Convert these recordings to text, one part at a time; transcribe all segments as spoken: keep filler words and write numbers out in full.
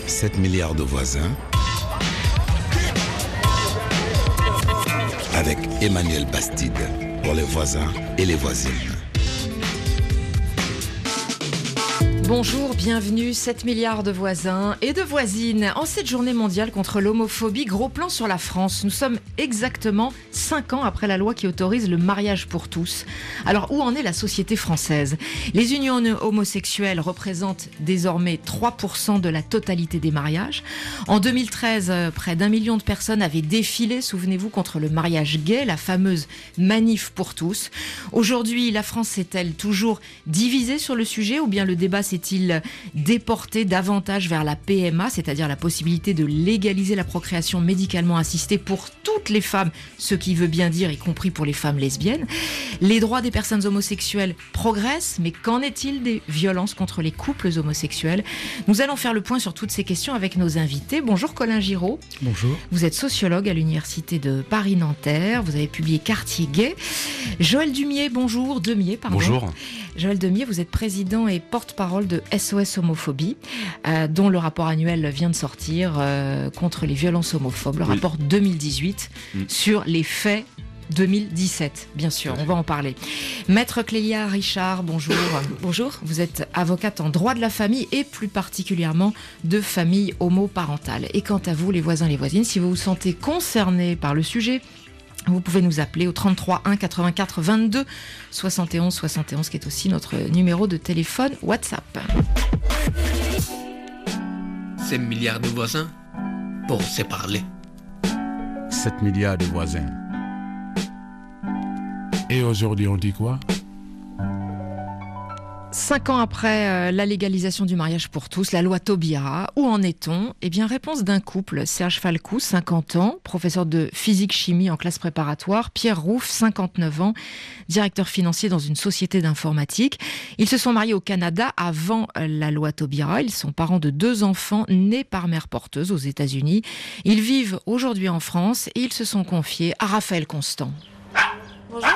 sept milliards de voisins avec Emmanuel Bastide pour les voisins et les voisines. Bonjour, bienvenue, sept milliards de voisins et de voisines. En cette journée mondiale contre l'homophobie, gros plan sur la France. Nous sommes exactement cinq ans après la loi qui autorise le mariage pour tous. Alors, où en est la société française ? Les unions homosexuelles représentent désormais trois pour cent de la totalité des mariages. En deux mille treize, près d'un million de personnes avaient défilé, souvenez-vous, contre le mariage gay, la fameuse manif pour tous. Aujourd'hui, la France est-elle toujours divisée sur le sujet ou bien le débat s'est est-il déporté davantage vers la P M A, c'est-à-dire la possibilité de légaliser la procréation médicalement assistée pour toutes les femmes, ce qui veut bien dire y compris pour les femmes lesbiennes. Les droits des personnes homosexuelles progressent, mais qu'en est-il des violences contre les couples homosexuels ? Nous allons faire le point sur toutes ces questions avec nos invités. Bonjour Colin Giraud. Bonjour. Vous êtes sociologue à l'université de Paris-Nanterre, vous avez publié Quartier gay. Joël Dumier, bonjour. Demier, pardon. Bonjour. Joël Demier, vous êtes président et porte-parole de S O S Homophobie, euh, dont le rapport annuel vient de sortir euh, contre les violences homophobes, le oui. rapport deux mille dix-huit mmh. sur les faits deux mille dix-sept, bien sûr, on va en parler. Maître Clélia Richard, bonjour. Bonjour. Vous êtes avocate en droit de la famille et plus particulièrement de famille homoparentale. Et quant à vous, les voisins, les voisines, si vous vous sentez concernés par le sujet, vous pouvez nous appeler au trente-trois un quatre-vingt-quatre vingt-deux soixante et onze soixante et onze, qui est aussi notre numéro de téléphone WhatsApp. sept milliards de voisins pour se parler. sept milliards de voisins. Et aujourd'hui, on dit quoi ? Cinq ans après euh, la légalisation du mariage pour tous, la loi Taubira, où en est-on ? Eh bien, réponse d'un couple, Serge Falcou, cinquante ans, professeur de physique-chimie en classe préparatoire, Pierre Rouff, cinquante-neuf ans, directeur financier dans une société d'informatique. Ils se sont mariés au Canada avant la loi Taubira. Ils sont parents de deux enfants nés par mère porteuse aux États-Unis. Ils vivent aujourd'hui en France et ils se sont confiés à Raphaël Constant. Bonjour.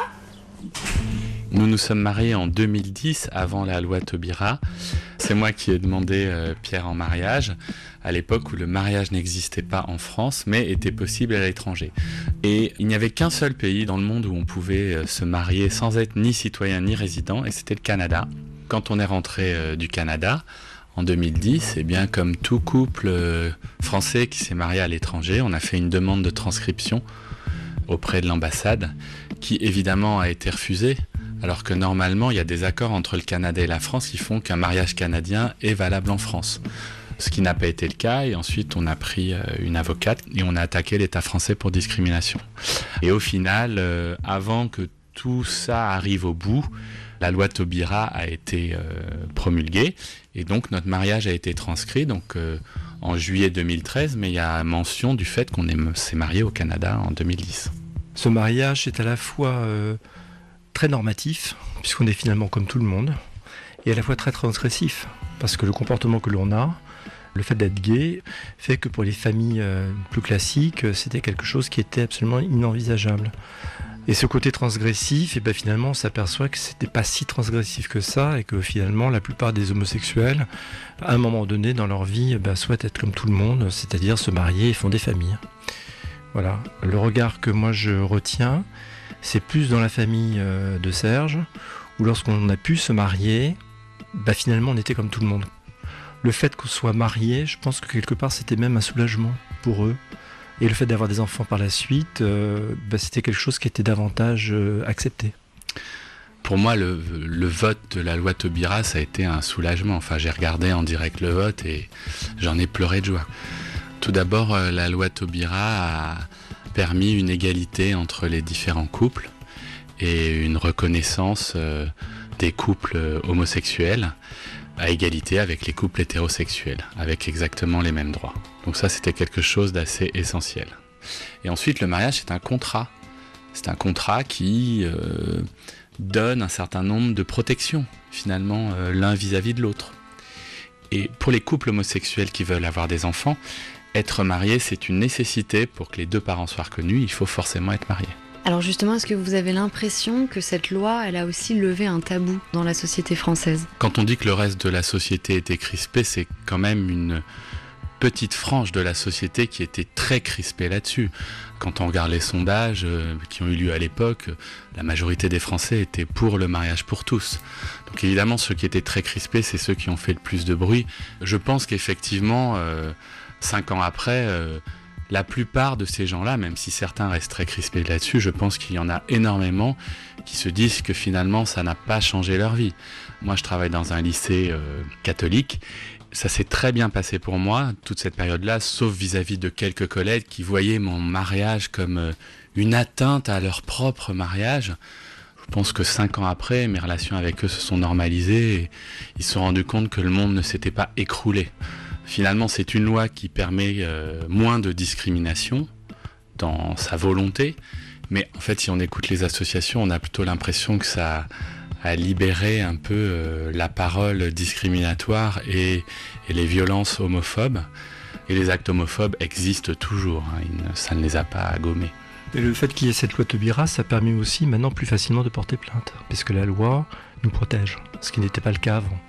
Nous nous sommes mariés en deux mille dix, avant la loi Taubira. C'est moi qui ai demandé euh, Pierre en mariage, à l'époque où le mariage n'existait pas en France, mais était possible à l'étranger. Et il n'y avait qu'un seul pays dans le monde où on pouvait euh, se marier sans être ni citoyen ni résident, et c'était le Canada. Quand on est rentré euh, du Canada, en deux mille dix, eh bien, comme tout couple euh, français qui s'est marié à l'étranger, on a fait une demande de transcription auprès de l'ambassade, qui évidemment a été refusée, alors que normalement il y a des accords entre le Canada et la France qui font qu'un mariage canadien est valable en France. Ce qui n'a pas été le cas, et ensuite on a pris une avocate et on a attaqué l'État français pour discrimination. Et au final, euh, avant que tout ça arrive au bout, la loi Taubira a été euh, promulguée, et donc notre mariage a été transcrit donc, euh, en juillet deux mille treize, mais il y a mention du fait qu'on est, s'est marié au Canada en deux mille dix. Ce mariage est à la fois euh, très normatif, puisqu'on est finalement comme tout le monde, et à la fois très transgressif, parce que le comportement que l'on a, le fait d'être gay, fait que pour les familles euh, plus classiques, c'était quelque chose qui était absolument inenvisageable. Et ce côté transgressif, et ben finalement on s'aperçoit que c'était pas si transgressif que ça, et que finalement la plupart des homosexuels, à un moment donné dans leur vie, ben, souhaitent être comme tout le monde, c'est-à-dire se marier et fonder des familles. Voilà, le regard que moi je retiens, c'est plus dans la famille euh, de Serge, où lorsqu'on a pu se marier, bah finalement on était comme tout le monde. Le fait qu'on soit marié, je pense que quelque part c'était même un soulagement pour eux. Et le fait d'avoir des enfants par la suite, euh, bah, c'était quelque chose qui était davantage euh, accepté. Pour moi, le, le vote de la loi Taubira, ça a été un soulagement. Enfin, j'ai regardé en direct le vote et j'en ai pleuré de joie. Tout d'abord, la loi Taubira a permis une égalité entre les différents couples et une reconnaissance des couples homosexuels à égalité avec les couples hétérosexuels, avec exactement les mêmes droits. Donc ça, c'était quelque chose d'assez essentiel. Et ensuite, le mariage, c'est un contrat. C'est un contrat qui euh, donne un certain nombre de protections, finalement, euh, l'un vis-à-vis de l'autre. Et pour les couples homosexuels qui veulent avoir des enfants, être marié, c'est une nécessité. Pour que les deux parents soient reconnus, il faut forcément être marié. Alors justement, est-ce que vous avez l'impression que cette loi, elle a aussi levé un tabou dans la société française ? Quand on dit que le reste de la société était crispé, c'est quand même une, petite frange de la société qui était très crispée là-dessus. Quand on regarde les sondages euh, qui ont eu lieu à l'époque, la majorité des Français étaient pour le mariage pour tous. Donc évidemment, ceux qui étaient très crispés, c'est ceux qui ont fait le plus de bruit. Je pense qu'effectivement, euh, cinq ans après, euh, la plupart de ces gens-là, même si certains restent très crispés là-dessus, je pense qu'il y en a énormément qui se disent que finalement, ça n'a pas changé leur vie. Moi, je travaille dans un lycée euh, catholique. Ça s'est très bien passé pour moi, toute cette période-là, sauf vis-à-vis de quelques collègues qui voyaient mon mariage comme euh, une atteinte à leur propre mariage. Je pense que cinq ans après, mes relations avec eux se sont normalisées et ils se sont rendus compte que le monde ne s'était pas écroulé. Finalement, c'est une loi qui permet euh, moins de discrimination dans sa volonté, mais en fait, si on écoute les associations, on a plutôt l'impression que ça a libéré un peu euh, la parole discriminatoire et, et les violences homophobes. Et les actes homophobes existent toujours, hein, il, ça ne les a pas gommés. Et le fait qu'il y ait cette loi Taubira, ça permet aussi maintenant plus facilement de porter plainte, puisque la loi nous protège, ce qui n'était pas le cas avant.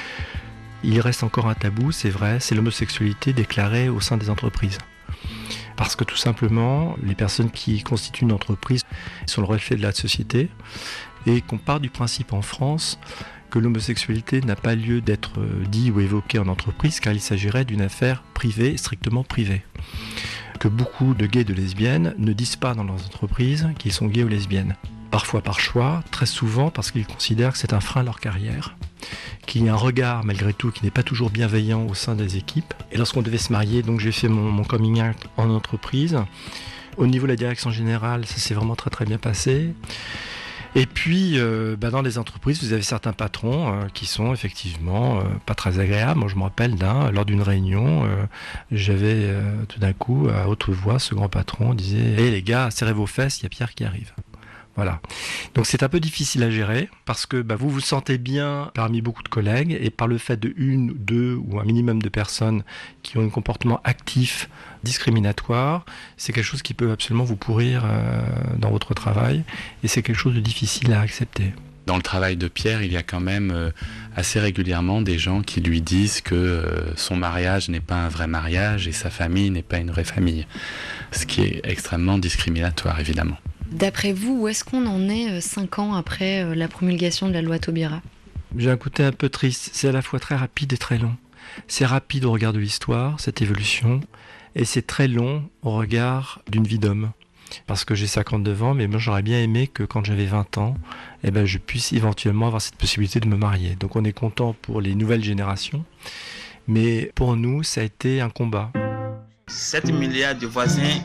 Il reste encore un tabou, c'est vrai, c'est l'homosexualité déclarée au sein des entreprises. Parce que tout simplement, les personnes qui constituent une entreprise sont le reflet de la société et qu'on part du principe en France que l'homosexualité n'a pas lieu d'être dit ou évoquée en entreprise car il s'agirait d'une affaire privée, strictement privée. Que beaucoup de gays et de lesbiennes ne disent pas dans leurs entreprises qu'ils sont gays ou lesbiennes. Parfois par choix, très souvent parce qu'ils considèrent que c'est un frein à leur carrière, qu'il y a un regard malgré tout qui n'est pas toujours bienveillant au sein des équipes. Et lorsqu'on devait se marier, donc j'ai fait mon, mon coming out en entreprise. Au niveau de la direction générale, ça s'est vraiment très très bien passé. Et puis, euh, bah dans les entreprises, vous avez certains patrons euh, qui sont effectivement euh, pas très agréables. Moi, je me rappelle d'un, lors d'une réunion, euh, j'avais euh, tout d'un coup, à haute voix, ce grand patron disait « Hé hey, les gars, serrez vos fesses, il y a Pierre qui arrive ». Voilà. Donc c'est un peu difficile à gérer parce que bah, vous vous sentez bien parmi beaucoup de collègues et par le fait de une, deux ou un minimum de personnes qui ont un comportement actif, discriminatoire, c'est quelque chose qui peut absolument vous pourrir euh, dans votre travail et c'est quelque chose de difficile à accepter. Dans le travail de Pierre, il y a quand même euh, assez régulièrement des gens qui lui disent que euh, son mariage n'est pas un vrai mariage et sa famille n'est pas une vraie famille, ce qui est extrêmement discriminatoire évidemment. D'après vous, où est-ce qu'on en est cinq ans après la promulgation de la loi Taubira ? J'ai un côté un peu triste. C'est à la fois très rapide et très long. C'est rapide au regard de l'histoire, cette évolution, et c'est très long au regard d'une vie d'homme. Parce que j'ai cinquante-neuf ans, mais moi j'aurais bien aimé que quand j'avais vingt ans, eh ben, je puisse éventuellement avoir cette possibilité de me marier. Donc on est content pour les nouvelles générations, mais pour nous, ça a été un combat. sept milliards de voisins.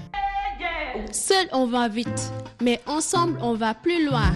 Seul on va vite, mais ensemble on va plus loin.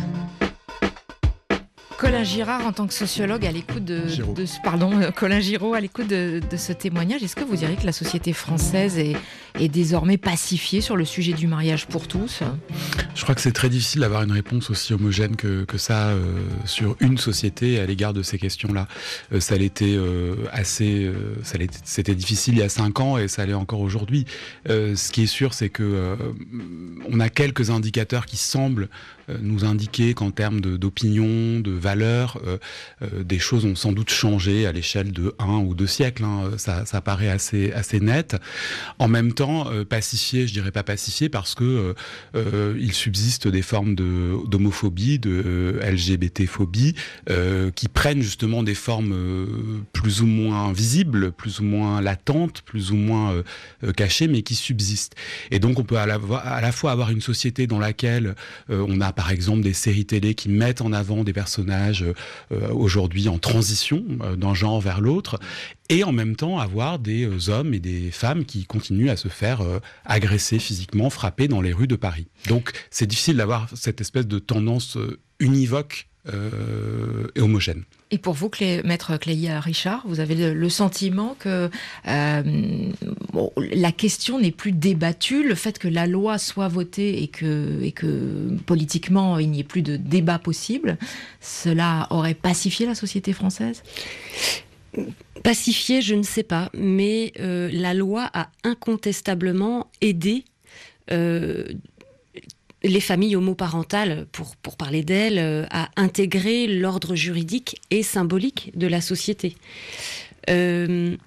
Colin Girard, en tant que sociologue, à l'écoute de, de pardon, Colin Giraud, à l'écoute de, de ce témoignage, est-ce que vous diriez que la société française est, est désormais pacifiée sur le sujet du mariage pour tous ? Je crois que c'est très difficile d'avoir une réponse aussi homogène que, que ça euh, sur une société à l'égard de ces questions-là. Euh, ça l'était euh, assez, euh, ça l'était, c'était difficile il y a cinq ans et ça l'est encore aujourd'hui. Euh, ce qui est sûr, c'est que euh, on a quelques indicateurs qui semblent euh, nous indiquer qu'en termes de, d'opinion, de valeurs, euh, euh, des choses ont sans doute changé à l'échelle de un ou deux siècles. Hein. Ça, ça paraît assez, assez net. En même temps, euh, pacifié, je dirais pas pacifié parce que euh, euh, il subsiste des formes de, d'homophobie, de euh, L G B T-phobie, euh, qui prennent justement des formes euh, plus ou moins visibles, plus ou moins latentes, plus ou moins euh, cachées, mais qui subsistent. Et donc on peut à la, à la fois avoir une société dans laquelle euh, on a par exemple des séries télé qui mettent en avant des personnages euh, aujourd'hui en transition euh, d'un genre vers l'autre, et en même temps avoir des euh, hommes et des femmes qui continuent à se faire euh, agresser physiquement, frapper dans les rues de Paris. Donc c'est difficile d'avoir cette espèce de tendance euh, univoque euh, et homogène. Et pour vous, Clé, maître Clélia Richard, vous avez le, le sentiment que euh, bon, la question n'est plus débattue, le fait que la loi soit votée et que, et que politiquement il n'y ait plus de débat possible, cela aurait pacifié la société française ? Pacifié, je ne sais pas, mais euh, la loi a incontestablement aidé euh, les familles homoparentales, pour, pour parler d'elles, euh, à intégrer l'ordre juridique et symbolique de la société. Euh,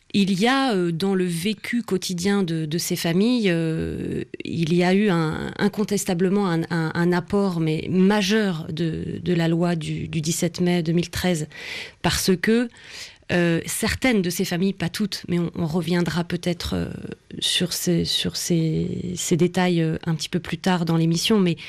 il y a euh, dans le vécu quotidien de, de ces familles, euh, il y a eu un, incontestablement un, un, un apport mais majeur de, de la loi du, du dix-sept mai deux mille treize, parce que euh, certaines de ces familles, pas toutes, mais on, on reviendra peut-être euh, sur, ces, sur ces, ces détails euh, un petit peu plus tard dans l'émission, mais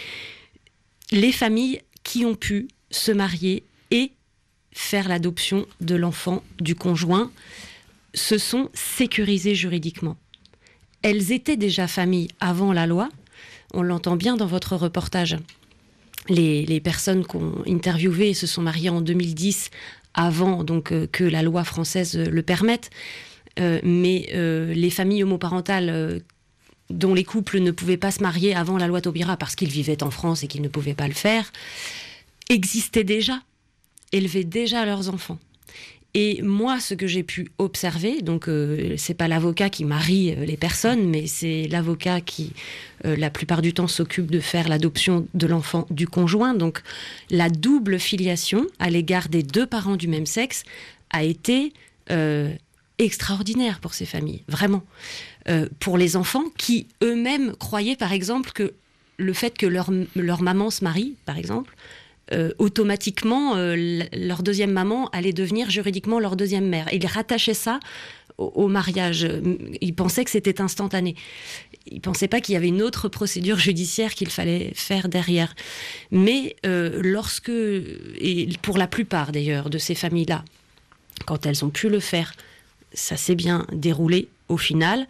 les familles qui ont pu se marier et faire l'adoption de l'enfant du conjoint se sont sécurisées juridiquement. Elles étaient déjà familles avant la loi, on l'entend bien dans votre reportage. Les, les personnes qu'on interviewées se sont mariées en deux mille dix, avant donc, euh, que la loi française le permette, euh, mais euh, les familles homoparentales euh, dont les couples ne pouvaient pas se marier avant la loi Taubira parce qu'ils vivaient en France et qu'ils ne pouvaient pas le faire, existaient déjà, élevaient déjà leurs enfants. Et moi, ce que j'ai pu observer, donc euh, c'est pas l'avocat qui marie euh, les personnes, mais c'est l'avocat qui, euh, la plupart du temps, s'occupe de faire l'adoption de l'enfant du conjoint. Donc la double filiation à l'égard des deux parents du même sexe a été euh, extraordinaire pour ces familles, vraiment. Euh, pour les enfants qui eux-mêmes croyaient, par exemple, que le fait que leur, leur maman se marie, par exemple, Euh, automatiquement, euh, leur deuxième maman allait devenir juridiquement leur deuxième mère. Ils rattachaient ça au, au mariage. Ils pensaient que c'était instantané. Ils ne pensaient pas qu'il y avait une autre procédure judiciaire qu'il fallait faire derrière. Mais euh, lorsque, et pour la plupart d'ailleurs de ces familles-là, quand elles ont pu le faire, ça s'est bien déroulé au final.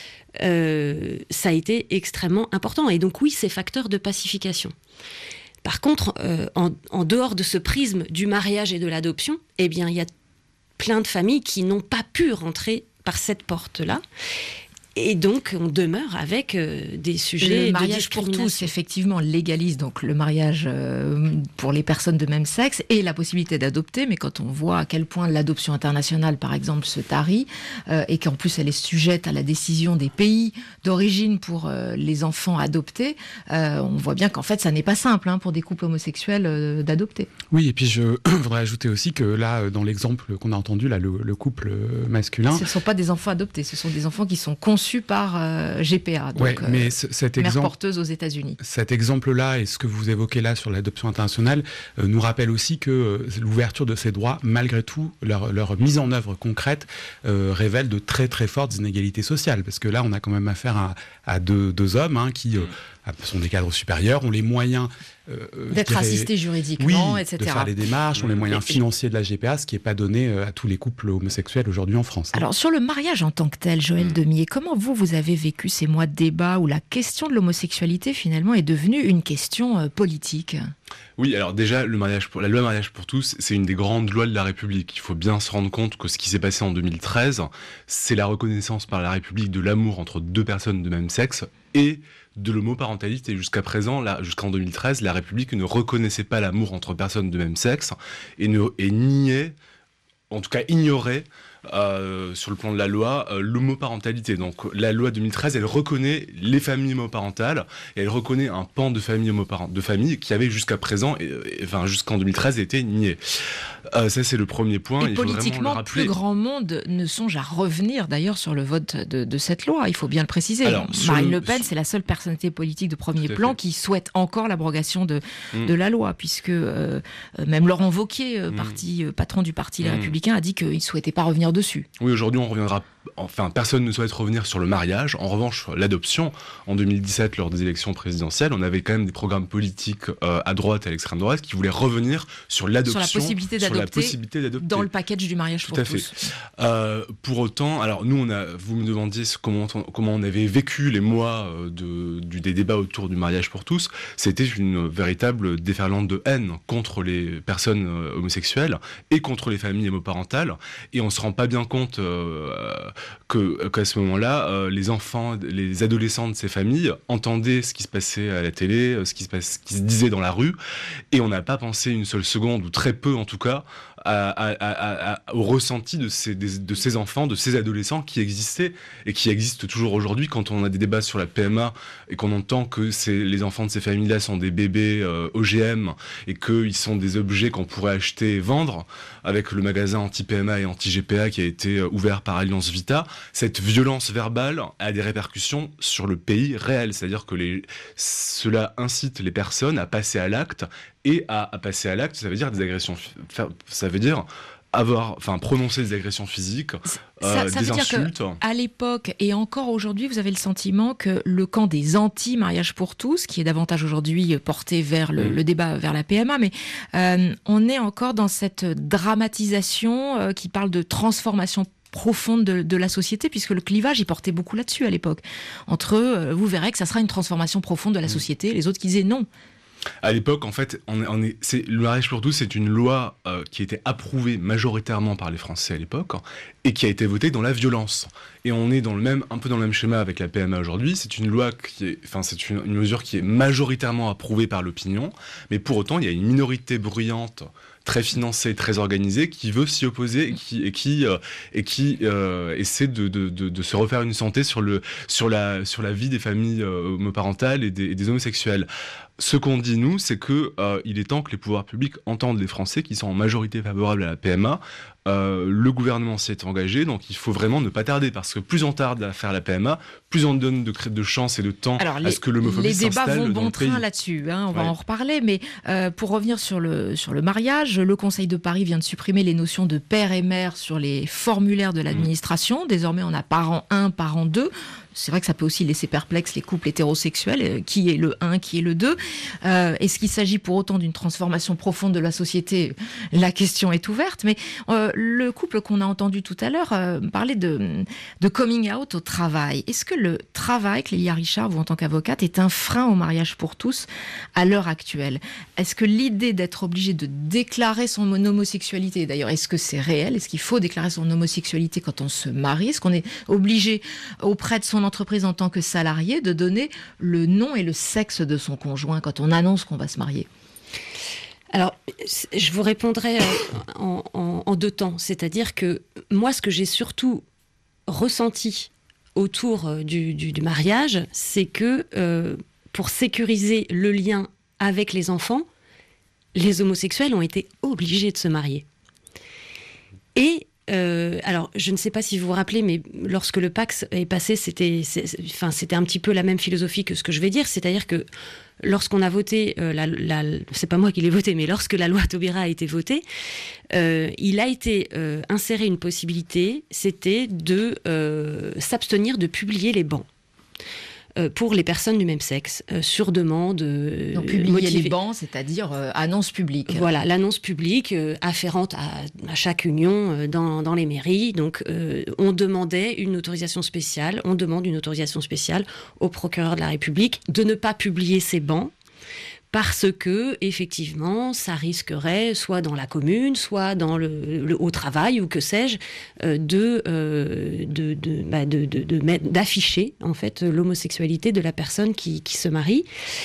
Euh, ça a été extrêmement important. Et donc oui, c'est facteur de pacification. Par contre, euh, en, en dehors de ce prisme du mariage et de l'adoption, eh bien, il y a plein de familles qui n'ont pas pu rentrer par cette porte-là. Et donc, on demeure avec euh, des sujets le mariage de discrimination. pour tous, effectivement, légalise donc le mariage euh, pour les personnes de même sexe et la possibilité d'adopter. Mais quand on voit à quel point l'adoption internationale, par exemple, se tarit euh, et qu'en plus elle est sujette à la décision des pays d'origine pour euh, les enfants adoptés, euh, on voit bien qu'en fait, ça n'est pas simple hein, pour des couples homosexuels euh, d'adopter. Oui, et puis je voudrais ajouter aussi que là, dans l'exemple qu'on a entendu, là, le, le couple masculin... Ce ne sont pas des enfants adoptés, ce sont des enfants qui sont conçus par euh, G P A, donc ouais, mais c- cet mère exemple, porteuse aux États-Unis. Cet exemple-là et ce que vous évoquez là sur l'adoption internationale euh, nous rappelle aussi que euh, l'ouverture de ces droits, malgré tout, leur, leur mise en œuvre concrète euh, révèle de très très fortes inégalités sociales, parce que là, on a quand même affaire à, à deux, deux hommes hein, qui euh, sont des cadres supérieurs, ont les moyens Euh, d'être assistés juridiquement, oui, et cetera. De faire les démarches, ont les moyens financiers de la G P A, ce qui n'est pas donné à tous les couples homosexuels aujourd'hui en France. Hein. Alors, sur le mariage en tant que tel, Joël mmh. Demier, comment vous, vous avez vécu ces mois de débat où la question de l'homosexualité, finalement, est devenue une question euh, politique ? Oui, alors déjà, le mariage pour, la loi mariage pour tous, c'est une des grandes lois de la République. Il faut bien se rendre compte que ce qui s'est passé en deux mille treize, c'est la reconnaissance par la République de l'amour entre deux personnes de même sexe et de l'homoparentalité. Jusqu'à présent, là, jusqu'en deux mille treize, la République ne reconnaissait pas l'amour entre personnes de même sexe et, ne, et niait, en tout cas ignorait, Euh, sur le plan de la loi, euh, l'homoparentalité. Donc la loi deux mille treize, elle reconnaît les familles homoparentales et elle reconnaît un pan de famille homoparent- de famille qui avait jusqu'à présent, et, et, enfin jusqu'en deux mille treize, été nié. Euh, ça c'est le premier point. Et il politiquement, faut plus grand monde ne songe à revenir d'ailleurs sur le vote de, de cette loi. Il faut bien le préciser. Alors, Marine le, Le Pen, c'est la seule personnalité politique de premier plan fait. qui souhaite encore l'abrogation de, mmh. de la loi, puisque euh, même Laurent Wauquiez, euh, mmh. parti, euh, patron du Parti Les mmh. Républicains, a dit qu'il ne souhaitait pas revenir dessus. Oui, aujourd'hui, on reviendra. Enfin, personne ne souhaite revenir sur le mariage. En revanche, l'adoption, en deux mille dix-sept, lors des élections présidentielles, on avait quand même des programmes politiques euh, à droite et à l'extrême droite qui voulaient revenir sur l'adoption, sur la possibilité d'adopter, la possibilité d'adopter. dans le package du mariage pour Tout à tous. Fait. Euh, pour autant, alors nous, on a, vous me demandiez comment on, comment on avait vécu les mois de, du, des débats autour du mariage pour tous. C'était une véritable déferlante de haine contre les personnes euh, homosexuelles et contre les familles homoparentales. Et on se rend pas bien compte euh, que, qu'à ce moment-là, euh, les enfants, les adolescents de ces familles entendaient ce qui se passait à la télé, ce qui se, passe, ce qui se disait dans la rue, et on n'a pas pensé une seule seconde, ou très peu en tout cas, à, à, à, à, au ressenti de ces, de, de ces enfants, de ces adolescents qui existaient et qui existent toujours aujourd'hui. Quand on a des débats sur la P M A et qu'on entend que c'est, les enfants de ces familles-là sont des bébés euh, O G M et qu'ils sont des objets qu'on pourrait acheter et vendre, avec le magasin anti-P M A et anti-G P A qui a été ouvert par Alliance Vita, cette violence verbale a des répercussions sur le pays réel. C'est-à-dire que les, cela incite les personnes à passer à l'acte, et à, à passer à l'acte, ça veut dire des agressions, ça veut dire avoir, enfin, prononcer des agressions physiques, euh, ça, ça des veut insultes. Dire que, à l'époque et encore aujourd'hui, vous avez le sentiment que le camp des anti-mariage pour tous, qui est davantage aujourd'hui porté vers le, mmh. le débat vers la P M A, mais euh, on est encore dans cette dramatisation euh, qui parle de transformation profonde de, de la société, puisque le clivage, il portait beaucoup là-dessus à l'époque. Entre eux, euh, vous verrez que ça sera une transformation profonde de la société, les autres qui disaient non. À l'époque, en fait, on est, on est, c'est, le mariage pour tous, c'est une loi euh, qui a été approuvée majoritairement par les Français à l'époque, hein, et qui a été votée dans la violence. Et on est dans le même, un peu dans le même schéma avec la P M A aujourd'hui. C'est une loi qui est, enfin, c'est une, une mesure qui est majoritairement approuvée par l'opinion, mais pour autant, il y a une minorité bruyante, très financée, très organisée, qui veut s'y opposer et qui, et qui, euh, et qui euh, essaie de, de, de, de se refaire une santé sur, le, sur, la, sur la vie des familles euh, homoparentales et des, et des homosexuels. Ce qu'on dit, nous, c'est qu'il euh, est temps que les pouvoirs publics entendent les Français qui sont en majorité favorables à la P M A. Euh, le gouvernement s'y est engagé, donc il faut vraiment ne pas tarder, parce que plus on tarde à faire la P M A, plus on donne de, de chance et de temps Alors, les, à ce que l'homophobie s'installe dans le pays. Les débats vont bon train là-dessus, hein, on va ouais. en reparler, mais euh, pour revenir sur le, sur le mariage, le Conseil de Paris vient de supprimer les notions de père et mère sur les formulaires de l'administration. Mmh. Désormais, on a parent un, parent deux. C'est vrai que ça peut aussi laisser perplexes les couples hétérosexuels. Qui est le un, qui est le deux euh, Est-ce qu'il s'agit pour autant d'une transformation profonde de la société ? La question est ouverte. Mais euh, le couple qu'on a entendu tout à l'heure euh, parlait de, de coming out au travail. Est-ce que le travail, Clélia Richard, vous en tant qu'avocate, est un frein au mariage pour tous à l'heure actuelle ? Est-ce que l'idée d'être obligé de déclarer son homosexualité, d'ailleurs, est-ce que c'est réel ? Est-ce qu'il faut déclarer son homosexualité quand on se marie ? Est-ce qu'on est obligé auprès de son entreprise en tant que salarié de donner le nom et le sexe de son conjoint quand on annonce qu'on va se marier ? Alors, je vous répondrai en, en, en deux temps. C'est-à-dire que moi, ce que j'ai surtout ressenti autour du, du, du mariage, c'est que euh, pour sécuriser le lien avec les enfants, les homosexuels ont été obligés de se marier. Et Euh, alors, je ne sais pas si vous vous rappelez, mais lorsque le Pacs est passé, c'était, c'est, enfin, c'était un petit peu la même philosophie que ce que je vais dire, c'est-à-dire que lorsqu'on a voté, euh, la, la, c'est pas moi qui l'ai voté, mais lorsque la loi Taubira a été votée, euh, il a été euh, inséré une possibilité, c'était de euh, s'abstenir de publier les bans. Pour les personnes du même sexe, euh, sur demande. Euh, Donc publier motivée. Les bans, c'est-à-dire euh, annonce publique. Voilà, l'annonce publique euh, afférente à, à chaque union euh, dans, dans les mairies. Donc euh, on demandait une autorisation spéciale, on demande une autorisation spéciale au procureur de la République de ne pas publier ces bans, parce que, effectivement, ça risquerait, soit dans la commune, soit dans le, le au travail, ou que sais-je, euh, de, euh, de, de, bah de, de, de mettre, d'afficher, en fait, l'homosexualité de la personne qui, qui se marie.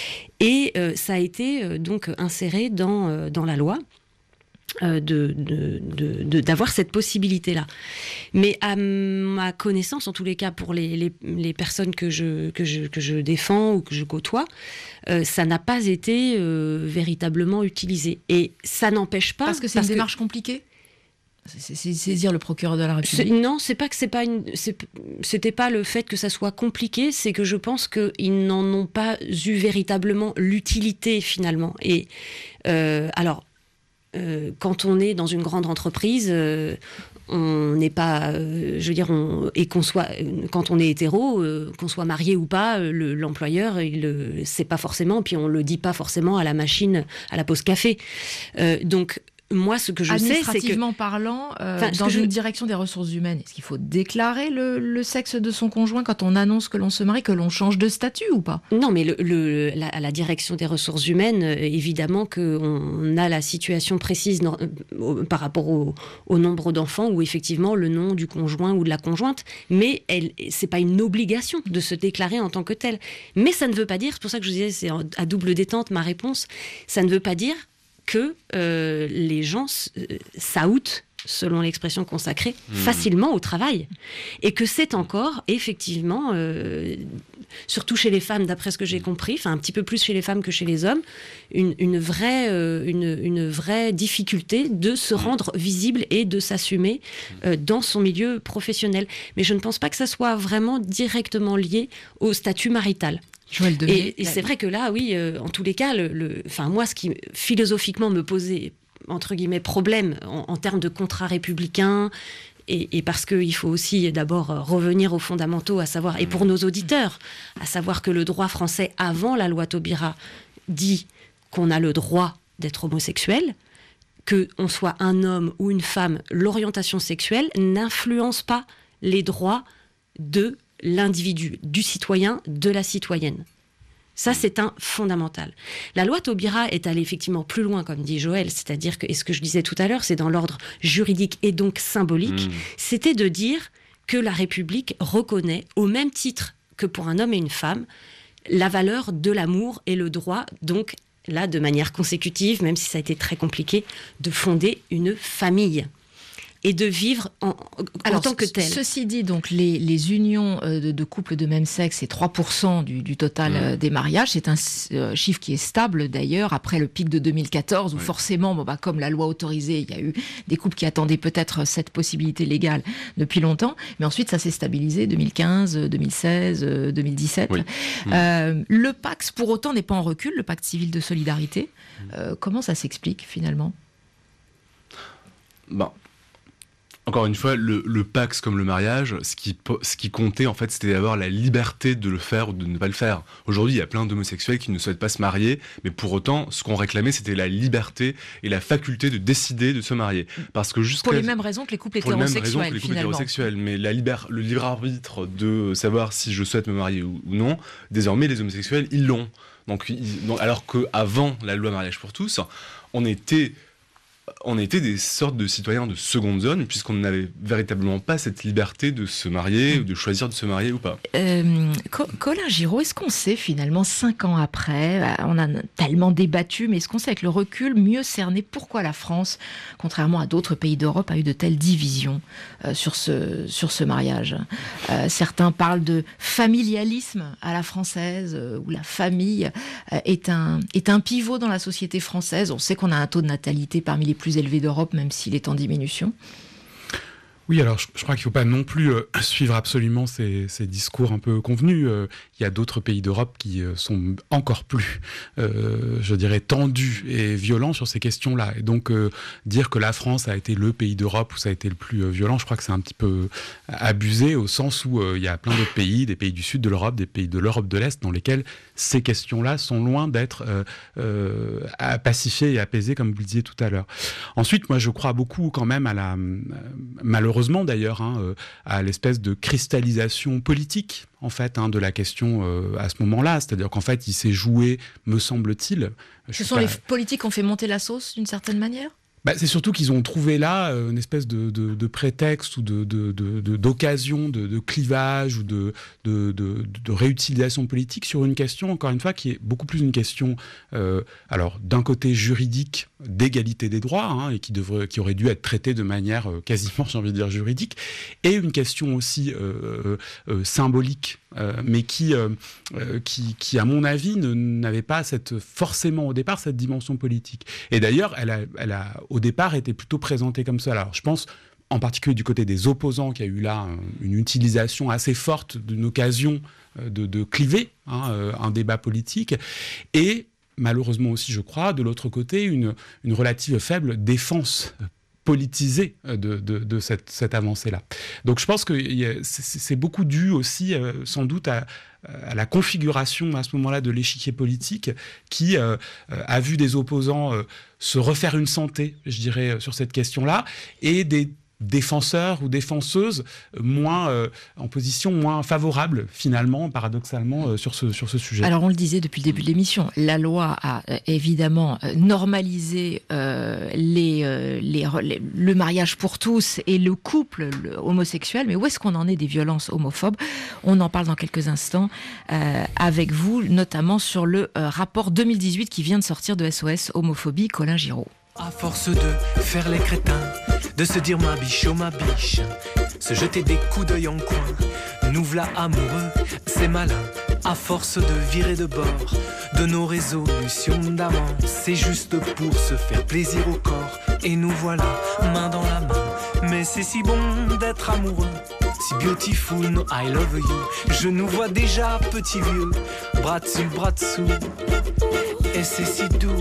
Et euh, ça a été, euh, donc, inséré dans, euh, dans la loi. Euh, de, de, de, de, d'avoir cette possibilité-là. Mais à ma connaissance, en tous les cas, pour les, les, les personnes que je, que, je, que je défends ou que je côtoie, euh, ça n'a pas été euh, véritablement utilisé. Et ça n'empêche pas... Parce que c'est parce une démarche que... compliquée ? C'est, c'est saisir le procureur de la République. C'est, non, c'est pas que c'est pas une, c'est, c'était pas le fait que ça soit compliqué, c'est que je pense qu'ils n'en ont pas eu véritablement l'utilité, finalement. Et euh, alors... Euh, quand on est dans une grande entreprise, euh, on n'est pas, euh, je veux dire, on, et qu'on soit, quand on est hétéro, euh, qu'on soit marié ou pas, le, l'employeur, il le sait pas forcément, puis on le dit pas forcément à la machine, à la pause café. Euh, donc moi, ce que je sais, c'est que... Administrativement parlant, euh, dans une je... direction des ressources humaines, est-ce qu'il faut déclarer le, le sexe de son conjoint quand on annonce que l'on se marie, que l'on change de statut ou pas ? Non, mais le, le, la, à la direction des ressources humaines, euh, évidemment qu'on a la situation précise non, euh, par rapport au, au nombre d'enfants où effectivement le nom du conjoint ou de la conjointe, mais elle, c'est pas une obligation de se déclarer en tant que tel. Mais ça ne veut pas dire, c'est pour ça que je disais, c'est à double détente ma réponse, ça ne veut pas dire que euh, les gens euh, s'outent, selon l'expression consacrée, mmh. facilement au travail. Et que c'est encore, effectivement, euh, surtout chez les femmes, d'après ce que j'ai compris, enfin un petit peu plus chez les femmes que chez les hommes, une, une, vraie, euh, une, une vraie difficulté de se rendre visible et de s'assumer euh, dans son milieu professionnel. Mais je ne pense pas que ça soit vraiment directement lié au statut marital. Et, et c'est vrai que là, oui, euh, en tous les cas, le, le, enfin, moi, ce qui philosophiquement me posait entre guillemets problème en, en termes de contrat républicain, et, et parce qu'il faut aussi d'abord revenir aux fondamentaux, à savoir, et pour nos auditeurs, à savoir que le droit français avant la loi Taubira dit qu'on a le droit d'être homosexuel, que on soit un homme ou une femme, l'orientation sexuelle n'influence pas les droits de l'individu, du citoyen, de la citoyenne. Ça, c'est un fondamental. La loi Taubira est allée effectivement plus loin, comme dit Joël, c'est-à-dire que, et ce que je disais tout à l'heure, c'est dans l'ordre juridique et donc symbolique, mmh. c'était de dire que la République reconnaît, au même titre que pour un homme et une femme, la valeur de l'amour et le droit, donc là, de manière consécutive, même si ça a été très compliqué, de fonder une famille et de vivre en, en Alors, tant que tel. Ceci dit, donc les, les unions de, de couples de même sexe, c'est trois pour cent du, du total mmh. des mariages. C'est un euh, chiffre qui est stable d'ailleurs après le pic de deux mille quatorze où oui. forcément, bon, bah, comme la loi autorisait, il y a eu des couples qui attendaient peut-être cette possibilité légale depuis longtemps. Mais ensuite, ça s'est stabilisé deux mille quinze, deux mille seize, deux mille dix-sept. Oui. Mmh. Euh, le Pacs, pour autant, n'est pas en recul, le Pacte civil de solidarité. Euh, comment ça s'explique finalement ? Bon. Encore une fois, le, le Pacs comme le mariage, ce qui, ce qui comptait, en fait, c'était d'avoir la liberté de le faire ou de ne pas le faire. Aujourd'hui, il y a plein d'homosexuels qui ne souhaitent pas se marier, mais pour autant, ce qu'on réclamait, c'était la liberté et la faculté de décider de se marier. Parce que jusqu'à... Pour les mêmes raisons que les couples hétérosexuels, Pour les mêmes raisons que les couples hétérosexuels. Mais la liber... le libre arbitre de savoir si je souhaite me marier ou, ou non, désormais, les homosexuels, ils l'ont. Donc, ils... Donc, alors qu'avant la loi mariage pour tous, on était... on était des sortes de citoyens de seconde zone, puisqu'on n'avait véritablement pas cette liberté de se marier, mmh. ou de choisir de se marier ou pas. Euh, Colin Giraud, est-ce qu'on sait finalement, cinq ans après, on a tellement débattu, mais est-ce qu'on sait avec le recul mieux cerner pourquoi la France, contrairement à d'autres pays d'Europe, a eu de telles divisions euh, sur, ce, sur ce mariage ? euh, Certains parlent de familialisme à la française, euh, où la famille euh, est, un, est un pivot dans la société française. On sait qu'on a un taux de natalité parmi les plus élevé d'Europe, même s'il est en diminution. Oui, alors je, je crois qu'il ne faut pas non plus euh, suivre absolument ces, ces discours un peu convenus. Euh, il y a d'autres pays d'Europe qui euh, sont encore plus, euh, je dirais, tendus et violents sur ces questions-là. Et donc, euh, dire que la France a été le pays d'Europe où ça a été le plus euh, violent, je crois que c'est un petit peu abusé, au sens où euh, il y a plein d'autres pays, des pays du sud de l'Europe, des pays de l'Europe de l'Est, dans lesquels ces questions-là sont loin d'être euh, euh, pacifiées et apaisées, comme vous le disiez tout à l'heure. Ensuite, moi, je crois beaucoup quand même à la... Euh, malheureusement, d'ailleurs, hein, euh, à l'espèce de cristallisation politique, en fait, hein, de la question euh, à ce moment-là. C'est-à-dire qu'en fait, il s'est joué, me semble-t-il... Ce sont pas... les politiques qui ont fait monter la sauce, d'une certaine manière ? Bah, c'est surtout qu'ils ont trouvé là euh, une espèce de, de, de prétexte ou de, de, de, de, d'occasion de, de clivage ou de, de, de, de réutilisation politique sur une question, encore une fois, qui est beaucoup plus une question, euh, alors d'un côté juridique, d'égalité des droits, hein, et qui, devrait, qui aurait dû être traitée de manière euh, quasiment, j'ai envie de dire, juridique, et une question aussi euh, euh, symbolique, euh, mais qui, euh, qui, qui, à mon avis, ne, n'avait pas cette, forcément au départ cette dimension politique. Et d'ailleurs, elle a, elle a au départ était plutôt présenté comme ça. Alors je pense en particulier du côté des opposants qu'il y a eu là une utilisation assez forte d'une occasion de, de cliver hein, un débat politique, et malheureusement aussi, je crois, de l'autre côté, une, une relative faible défense politisée de, de, de cette, cette avancée-là. Donc je pense que c'est, c'est beaucoup dû aussi euh, sans doute à, à la configuration à ce moment-là de l'échiquier politique qui euh, a vu des opposants euh, se refaire une santé, je dirais, sur cette question-là, et des défenseurs ou défenseuses moins euh, en position moins favorable finalement, paradoxalement, euh, sur ce sur ce sujet. Alors on le disait depuis le début de l'émission, la loi a euh, évidemment euh, normalisé euh, les, euh, les, les le mariage pour tous et le couple le homosexuel, mais où est-ce qu'on en est des violences homophobes? On en parle dans quelques instants euh, avec vous, notamment sur le euh, rapport deux mille dix-huit qui vient de sortir de S O S Homophobie, Colin Giraud. À force de faire les crétins, de se dire ma biche, oh ma biche, se jeter des coups d'œil en coin, nous v'là amoureux, c'est malin. À force de virer de bord, de nos résolutions d'amant, c'est juste pour se faire plaisir au corps. Et nous voilà, main dans la main, mais c'est si bon d'être amoureux. Si beautiful, no I love you. Je nous vois déjà petits vieux, bras dessus, bras dessous, et c'est si doux.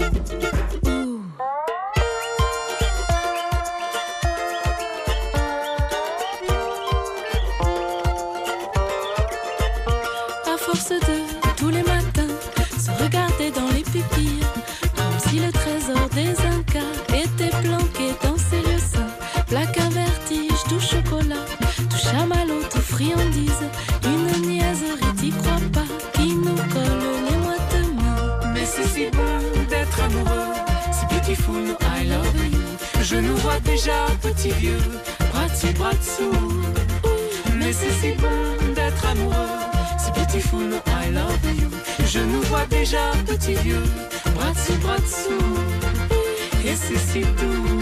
De tous les matins, se regarder dans les pupilles, comme si le trésor des Incas était planqué dans ces lieux saints. Plaque un vertige, tout chocolat, tout chamallow, tout friandise, une niaiserie, t'y crois pas, qui nous colle les moites de main. Mais c'est si bon d'être amoureux, si beautiful, no I love you. Je nous vois déjà petits vieux, bras dessus, bras dessous. Mais c'est si bon d'être amoureux, beautiful, no I love you. Je nous vois déjà petits vieux, bras dessus, bras dessous, et c'est si doux.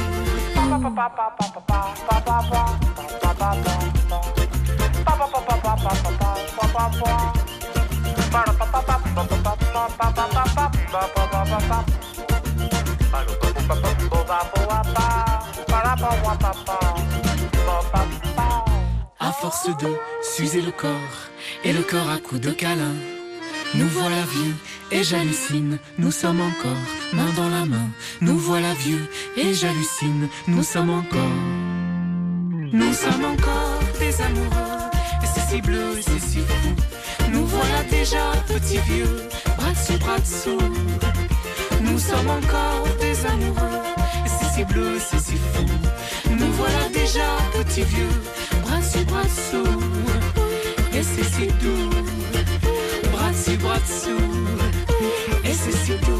À force de s'user le corps, et le corps à coups de câlin, nous voilà vieux et j'hallucine, nous sommes encore main dans la main. Nous voilà vieux et j'hallucine, nous sommes encore. Nous sommes encore des amoureux, et c'est si bleu et c'est si fou. Nous voilà déjà petits vieux, bras dessus, bras dessous. Nous sommes encore des amoureux, et c'est si bleu et c'est si fou. Nous voilà déjà petits vieux, bras dessus, bras dessous. Et c'est si doux, bras dessus, bras dessous, et c'est si doux.